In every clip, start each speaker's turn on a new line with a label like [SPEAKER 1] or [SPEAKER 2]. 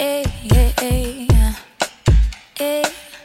[SPEAKER 1] Ay, ay, ay, ay.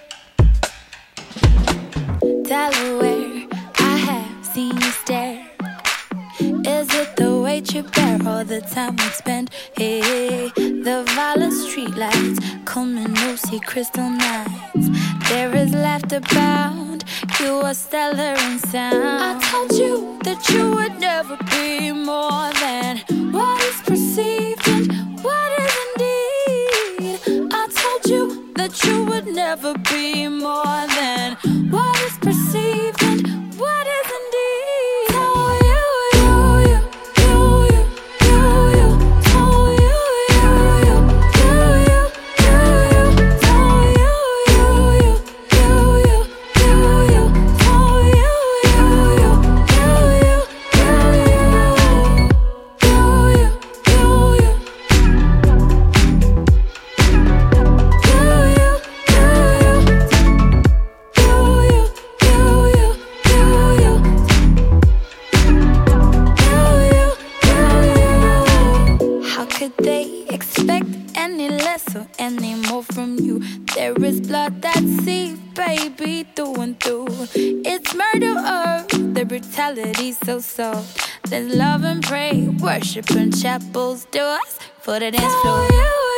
[SPEAKER 1] Delaware, I have seen you stare. Is it the weight you bear or the time we spend? Hey, the violet streetlights, Coleman-Lucy crystal nights. There is laughter bound, you are stellar in sound. I told you that you would never be more than what is perceived and what is indeed. I told you that you would never be more than what is perceived and what is indeed. Oh, you, you, you, you, you, you, you. Oh, you, you, you, you, you, you, you. Oh, you, you, you, you, you, you, you. Oh, you, you, you, you, you, you, you, you, How could they expect any less or any more from you? There is blood that's seeped, baby, through and through. It's murder or the brutality so soft. There's love and pray, worship and chapels do us for the dance floor.